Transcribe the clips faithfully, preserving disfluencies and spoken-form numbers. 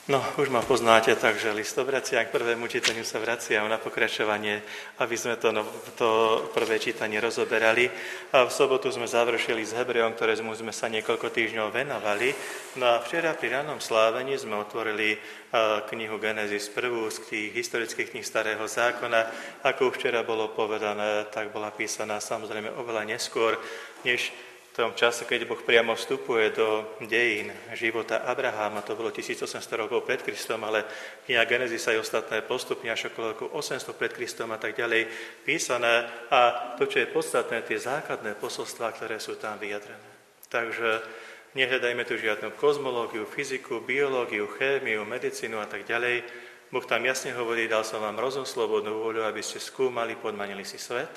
No, už ma poznáte, takže list obraciam k prvému čítaniu sa vraciam na pokračovanie, aby sme to, no, to prvé čítanie rozoberali. A v sobotu sme završili s Hebrejom, ktorému sme sa niekoľko týždňov venovali. No a včera pri rannom slávení sme otvorili uh, knihu Genesis, prvú z tých historických kníh Starého zákona. Ako už včera bolo povedané, tak bola písaná samozrejme oveľa neskôr, než v tom čase, keď Boh priamo vstupuje do dejín života Abraháma, to bolo tisícosemsto rokov pred Kristom, ale kniha Genesis aj ostatné postupne až okolo roku osemsto pred Kristom a tak ďalej písané. A to, čo je podstatné, tie základné posolstvá, ktoré sú tam vyjadrené. Takže nehľadajme tu žiadnu kozmológiu, fyziku, biológiu, chémiu, medicínu a tak ďalej. Boh tam jasne hovorí, dal som vám rozum, slobodnú vôľu, aby ste skúmali, podmanili si svet.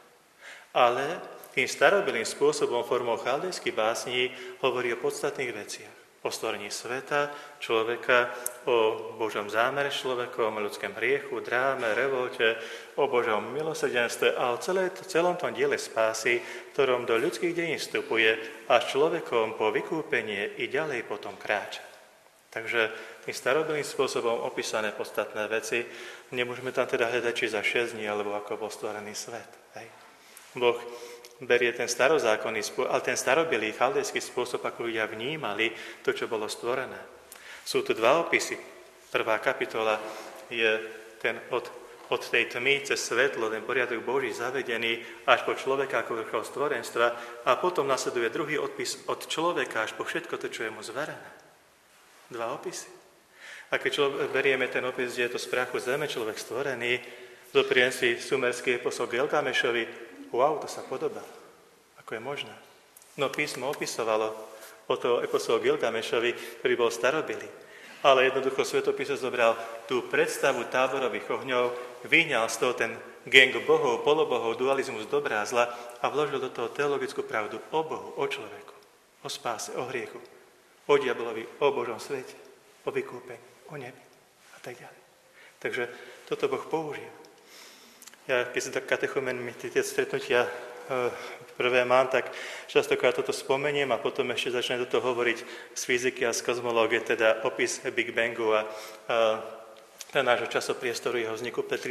Ale tým starobilým spôsobom, formou chaldejských básní, hovorí o podstatných veciach. O stvorení sveta, človeka, o Božom zámere s človekom, o ľudskom hriechu, dráme, revolte, o Božom milosrdenstve a o celé, celom tom diele spásy, ktorom do ľudských dejín vstupuje a s človekom po vykúpenie i ďalej potom kráča. Takže tým starobilým spôsobom opísané podstatné veci, nemôžeme tam teda hľadať, či za šesť dní, alebo ako bol stvorený svet. Hej. Boh berie ten starozákonný spôsob, ale ten starobilý chaldejský spôsob, ako ľudia vnímali to, čo bolo stvorené. Sú tu dva opisy. Prvá kapitola je ten od, od tej tmy cez svetlo, ten poriadok Boží zavedený až po človeka ako vrchol stvorenstva a potom nasleduje druhý odpis od človeka až po všetko to, čo je mu zverené. Dva opisy. A keď človek, berieme ten opis, kde je to z prachu zeme človek stvorený, zopriem si sumerský eposol Gilgamešovi, wow, to sa podobá. Ako je možné? No písmo opisovalo o toho eposolu Gilgamešovi, ktorý bol starobilý. Ale jednoducho svätopísec zobral tú predstavu táborových ohňov, vyňal z toho ten gang bohov, polobohov, dualizmus dobrá a zla a vložil do toho teologickú pravdu o Bohu, o človeku, o spáse, o hriechu, o diablovi, o Božom svete, o vykúpení, o nebi a tak ďalej. Takže toto Boh použil. Ja, keď si tak katechumenmi tie stretnutia e, prvé mám, tak častokrát toto spomeniem a potom ešte začne do toho hovoriť z fyziky a z kozmológie, teda opis Big Bangu a e, nášho časopriestoru, jeho vzniku pred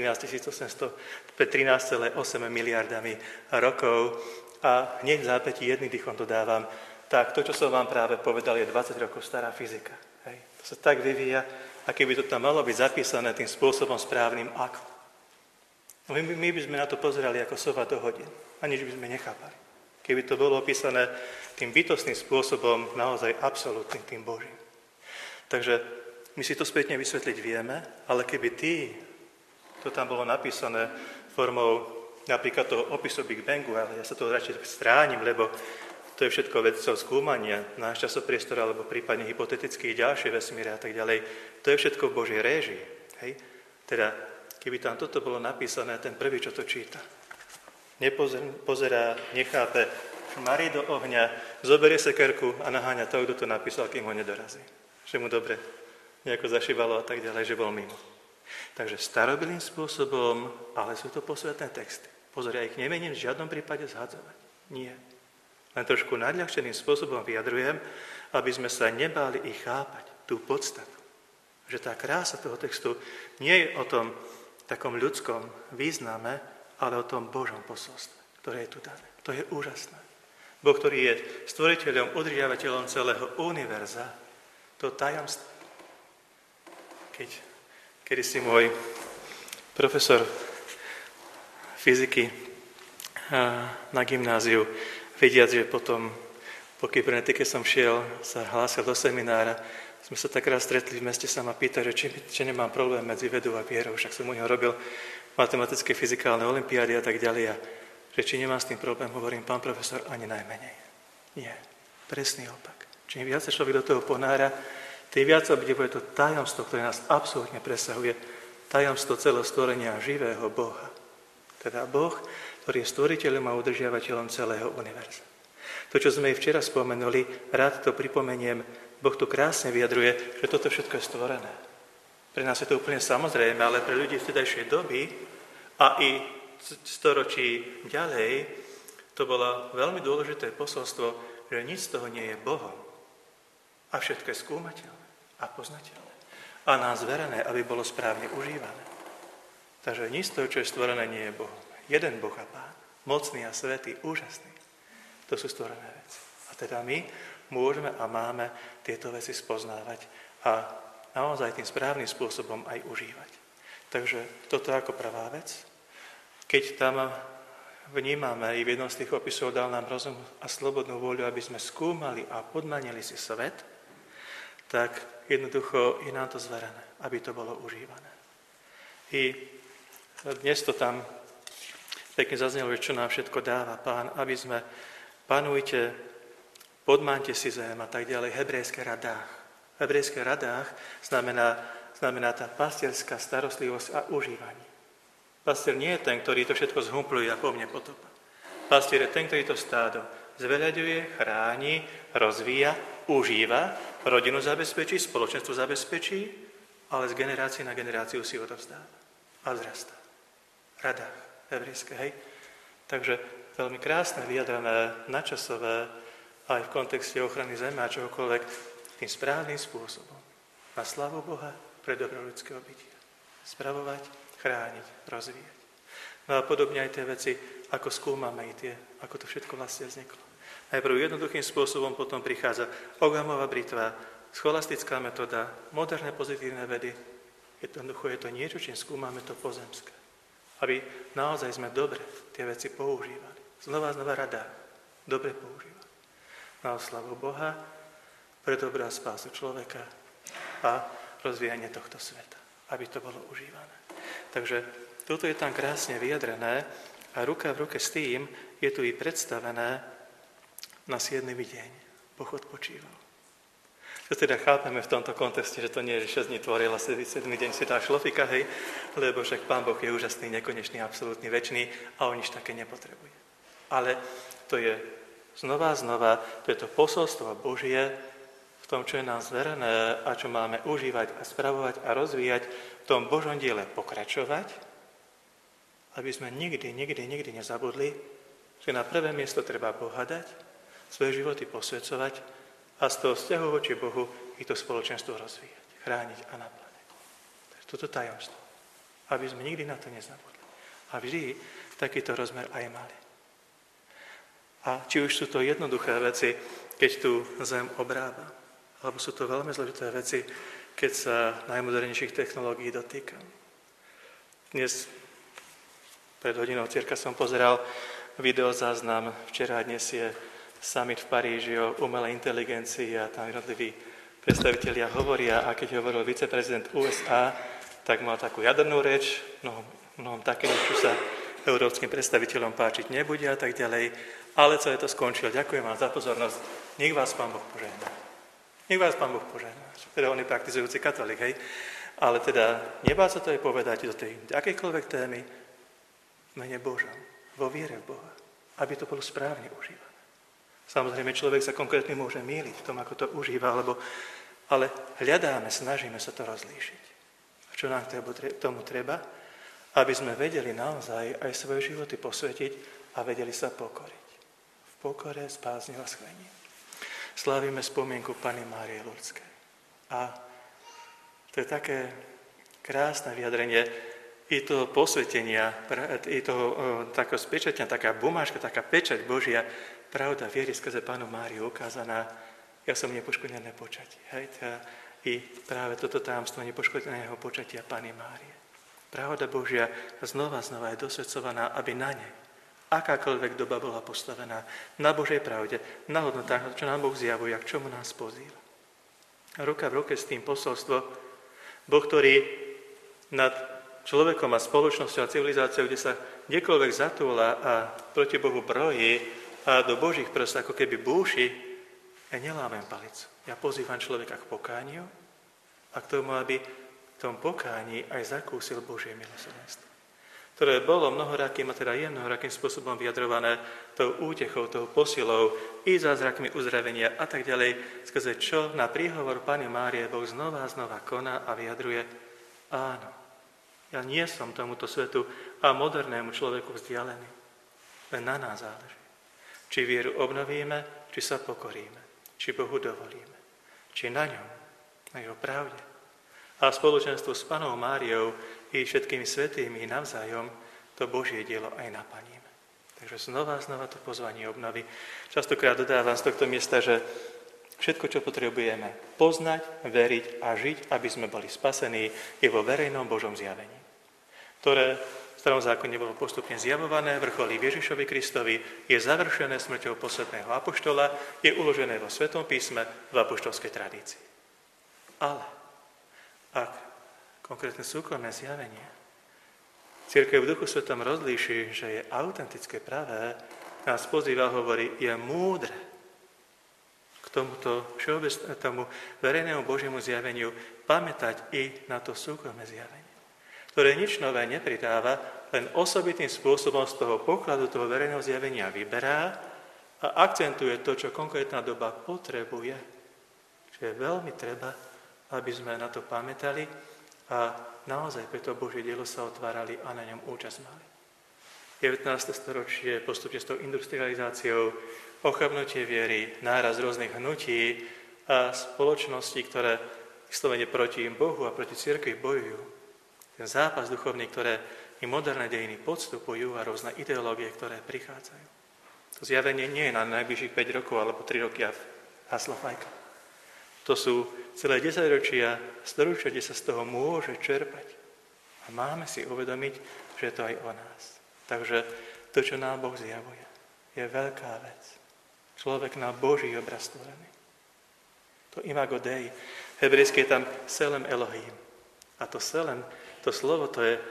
trinásť celá osem miliardami rokov. A hneď v zápätí jedným dýchom dodávam, tak to, čo som vám práve povedal, je dvadsať rokov stará fyzika. Hej. To sa tak vyvíja, a keby to tam malo byť zapísané tým spôsobom správnym, ako. My, my by sme na to pozerali ako sova do hodín a nič by sme nechápali. Keby to bolo opísané tým bytostným spôsobom, naozaj absolútnym, tým Božím. Takže my si to spätne vysvetliť vieme, ale keby tí, to tam bolo napísané formou napríklad toho opisu Big Bangu, ale ja sa toho radšej stránim, lebo to je všetko vedcov skúmania, náš časopriestor, alebo prípadne hypotetických ďalšie vesmíre a tak ďalej. To je všetko v Božej réžii. Hej? Teda keby tam toto bolo napísané, ten prvý, čo to číta, nepozerá, nechápe, marí do ohňa, zoberie sekerku a naháňa toho, kto to napísal, kým ho nedorazí. Že mu dobre nejako zašívalo a tak ďalej, že bol mimo. Takže starobilým spôsobom, ale sú to posvetné texty. Pozor, ja ich nemením v žiadnom prípade zhadzovať. Nie. Len trošku nadľahčeným spôsobom vyjadrujem, aby sme sa nebáli ich chápať, tú podstatu. Že tá krása toho textu nie je o tom takom ľudskom význame, ale o tom Božom posolstve, ktoré je tu dané. To je úžasné. Boh, ktorý je stvoriteľom, udržiavateľom celého univerza, to tajomstvo. Keď, keď si môj profesor fyziky na gymnáziu, vidiac, že potom po kybernetike som šiel, sa hlásil do seminára, sme sa tak raz stretli v meste, sa ma pýta, že či, či nemám problém medzi vedou a vierou, však som u neho robil matematické, fyzikálne olympiády a tak ďalej. A že či nemám s tým problém, hovorím, pán profesor, ani najmenej. Nie, presný opak. Čím viac sa človek do toho ponára, tým viac obdivuje to tajomstvo, ktoré nás absolútne presahuje, tajomstvo celého stvorenia živého Boha. Teda Boh, ktorý je stvoriteľom a udržiavateľom celého univerza. To, čo sme včera spomenuli, rád to pripomeniem, Boh tu krásne vyjadruje, že toto všetko je stvorené. Pre nás je to úplne samozrejme, ale pre ľudí vtedajšej doby a i storočí ďalej, to bolo veľmi dôležité posolstvo, že nič z toho nie je Bohom. A všetko je skúmateľné a poznateľné. a nám zverené, aby bolo správne užívané. Takže nič z toho, čo je stvorené, nie je Bohom. Jeden Boh a Pán, mocný a svätý, úžasný. To sú stvorené veci. A teda my môžeme a máme tieto veci spoznávať a naozaj tým správnym spôsobom aj užívať. Takže toto ako prvá vec. Keď tam vnímame, i v jednom z tých opisov dal nám rozum a slobodnú voľu, aby sme skúmali a podmanili si svet, tak jednoducho je nám to zverené, aby to bolo užívané. I dnes to tam pekne zaznelo, čo nám všetko dáva Pán, aby sme panujte, podmánte si zem a tak ďalej, hebrejské radách. Hebrejské radách znamená, znamená tá pastierská starostlivosť a užívanie. Pastier nie je ten, ktorý to všetko zhumpluje a po mne potopa. Pastier je ten, ktorý to stádo zveľaďuje, chráni, rozvíja, užíva, rodinu zabezpečí, spoločenstvo zabezpečí, ale z generácie na generáciu si odovzdáva a vzrastá. Radách hebrejské, hej? Takže veľmi krásne, vyjadrené, načasové, aj v kontexte ochrany zeme a čohokoľvek, tým správnym spôsobom. Na slavu Boha pre dobro ľudského bytia. Spravovať, chrániť, rozvíjať. No a podobne aj tie veci, ako skúmame i tie, ako to všetko vlastne vzniklo. Najprv jednoduchým spôsobom potom prichádza Ogamová britva, scholastická metóda, moderné pozitívne vedy. Jednoducho je to niečo, čím skúmame to pozemské. Aby naozaj sme dobre tie veci používali. Znova a znova rada. Dobre používali. Na oslavu Boha, pre dobrá spásu človeka a rozvíjanie tohto sveta. Aby to bolo užívané. Takže toto je tam krásne vyjadrené a ruka v ruke s tým je tu i predstavené na siedmy deň. Boh odpočíval. To teda chápeme v tomto kontexte, že to nie je, že šesť dní tvoril a siedmy deň si tá šlofika, hej, lebo však Pán Boh je úžasný, nekonečný, absolútny, večný a on nič také nepotrebuje. Ale to je znova a znova, to je to posolstvo Božie v tom, čo je nám zverené a čo máme užívať a spravovať a rozvíjať, v tom Božom diele pokračovať, aby sme nikdy, nikdy, nikdy nezabudli, že na prvé miesto treba Boha dať, svoje životy posvedzovať a z toho vzťahu voči Bohu i to spoločenstvo rozvíjať, chrániť a naplňať. To je toto tajomstvo. Aby sme nikdy na to nezabudli. A vždy takýto rozmer aj mali. A či už sú to jednoduché veci, keď tu zem obrába, alebo sú to veľmi zložité veci, keď sa najmodernejších technológií dotýkam. Dnes, pred hodinou cirka som pozeral videozáznam, včera a dnes je summit v Paríži o umelej inteligencii a tam jednotliví predstavitelia hovoria, a keď hovoril viceprezident ú es á, tak mal takú jadrnú reč, mnohom, mnohom také, čo sa európskym predstaviteľom páčiť nebude a tak ďalej, ale celé to skončilo. Ďakujem vám za pozornosť. Nech vás Pán Boh požehná. Nech vás Pán Boh požehná. Teda on je praktizujúci katolík, hej? Ale teda nebá sa to aj povedať do tej akejkoľvek témy v mene Božom, vo viere v Boha, aby to bolo správne užívané. Samozrejme, človek sa konkrétne môže mýliť v tom, ako to užíva, alebo, ale hľadáme, snažíme sa to rozlíšiť. A čo nám k tomu treba? Aby sme vedeli naozaj aj svoje životy posvetiť a vedeli sa pokoriť. V pokore, spásne a schvení. Slávime spomienku Panny Márie Lurdskej. A to je také krásne vyjadrenie i toho posvetenia, i toho takého spečatia, taká bumáška, taká pečať Božia, pravda viery skrze Pannu Máriu ukázaná, ja som nepoškodené počatie. Hej, teda i práve toto tajomstvo nepoškodeného počatia Panny Márie. Pravda Božia znova znova je dosvedcovaná, aby na nej akákoľvek doba bola postavená na Božej pravde, na hodnotách, čo nám Boh zjavuje a k čomu nás pozýva. A ruka v ruke s tým posolstvo, Boh, ktorý nad človekom a spoločnosťou a civilizáciou, kde sa kdekoľvek zatúla a proti Bohu brojí a do Božích prst ako keby búši, ja nelámem palicu. Ja pozývam človeka k pokániu a k tomu, aby v tom pokání aj zakúsil Božie milosrdenstvo, ktoré bolo mnohorakým, a teda je mnohorakým spôsobom vyjadrované tou útechou, tou posilou i zázrakmi uzdravenia a tak ďalej, skrze čo na príhovor Panny Márie Boh znova a znova koná a vyjadruje: áno, ja nie som tomuto svetu a modernému človeku vzdialený, len na nás záleží. Či vieru obnovíme, či sa pokoríme, či Bohu dovolíme, či na ňom, na jeho pravde A spoločenstvo s Pannou Máriou i všetkými svätými navzájom to Božie dielo aj naplníme. Takže znova a znova to pozvanie obnovy. Častokrát dodávam z tohto miesta, že všetko, čo potrebujeme poznať, veriť a žiť, aby sme boli spasení, je vo verejnom Božom zjavení, ktoré v starom zákone bolo postupne zjavované, vrcholí Ježišovi Kristovi, je završené smrťou posledného apoštola, je uložené vo Svetom písme v apoštolskej tradícii. Ale ak konkrétne súkromné zjavenie cirkev v Duchu Svetom rozlíši, že je autentické, pravé, nás pozýva, hovorí, je múdre k tomuto všeobecnému, tomu verejnému Božiemu zjaveniu pamätať i na to súkromné zjavenie, ktoré nič nové nepridáva, len osobitým spôsobom z toho pokladu toho verejného zjavenia vyberá a akcentuje to, čo konkrétna doba potrebuje. Čiže je veľmi treba, aby sme na to pamätali a naozaj pre to Božie dielo sa otvárali a na ňom účasť mali. devätnáste storočie postupne s tou industrializáciou, ochabnutie viery, náraz rôznych hnutí a spoločností, ktoré vyslovene proti Bohu a proti cirkvi bojujú. Ten zápas duchovný, ktoré i moderné dejiny podstupujú a rôzne ideológie, ktoré prichádzajú. To zjavenie nie je na najbližších päť rokov alebo tri roky a haslo fajka. To sú celé desaťročia, storočia, kde sa z toho môže čerpať. A máme si uvedomiť, že je to aj o nás. Takže to, čo nám Boh zjavuje, je veľká vec. Človek na Boží obraz stvorený. To imago Dei. Hebrejské je tam Selem Elohim. A to Selem, to slovo, to je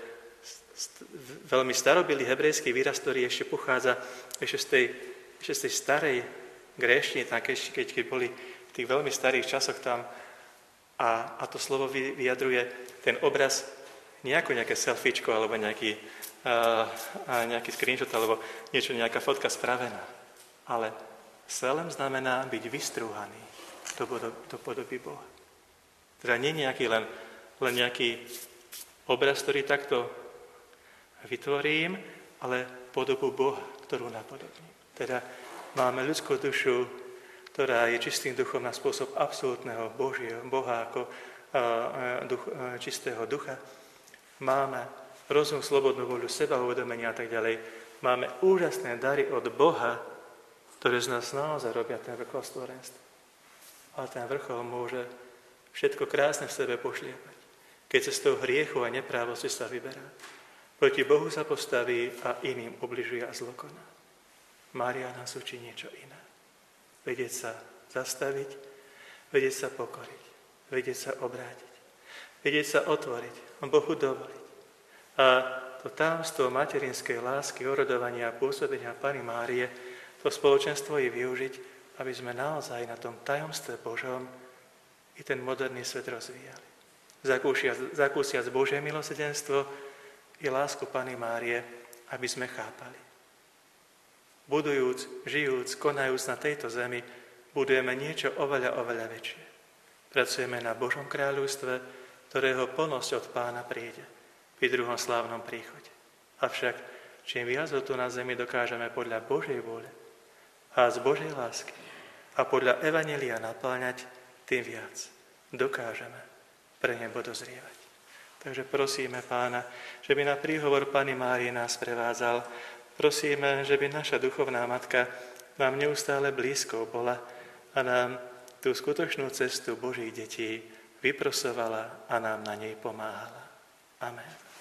veľmi starobilý hebrejský výraz, ktorý ešte pochádza ešte z tej, ešte z tej starej gréštiny, keď, keď, keď boli v tých veľmi starých časoch tam a, a to slovo vyjadruje ten obraz nie ako nejaké selfiečko alebo nejaký, a, a nejaký screenshot alebo niečo, nejaká fotka spravená. Ale selem znamená byť vystrúhaný do, do, do podoby Boha. Teda nie nejaký len, len nejaký obraz, ktorý takto vytvorím, ale podobu Boha, ktorú napodobním. Teda máme ľudskú dušu, ktorá je čistým duchom na spôsob absolútneho Božieho, Boha ako uh, duch, uh, čistého ducha. Máme rozum, slobodnú voľu, seba uvedomenia a tak ďalej. Máme úžasné dary od Boha, ktoré z nás naozaj robia ten vrchol stvorenstva. Ale ten vrchol môže všetko krásne v sebe pošliepať, keď sa z toho hriechu a neprávosti sa vyberá. Proti Bohu sa postaví a iným ubližuje a zlokoná. Mária nás učí niečo iné. Vedieť sa zastaviť, vedieť sa pokoriť, vedieť sa obrátiť, vedieť sa otvoriť, Bohu dovoliť. A to tajomstvo materinskej lásky, orodovania a pôsobenia Panny Márie, to spoločenstvo je využiť, aby sme naozaj na tom tajomstve Božom i ten moderný svet rozvíjali. Zakúsiac, zakúsiac Božie milosrdenstvo i lásku Panny Márie, aby sme chápali. Budujúc, žijúc, konajúc na tejto zemi, budujeme niečo oveľa, oveľa väčšie. Pracujeme na Božom kráľovstve, ktorého plnosť od Pána príde pri druhom slávnom príchode. Avšak, čím viac ho tu na zemi dokážeme podľa Božej vôle a z Božej lásky a podľa evanjelia napĺňať, tým viac dokážeme pre nebo dozrievať. Takže prosíme Pána, že by na príhovor Panny Márie nás prevádzal. Prosíme, že by naša duchovná matka nám neustále blízko bola a nám tú skutočnú cestu Božích detí vyprosovala a nám na nej pomáhala. Amen.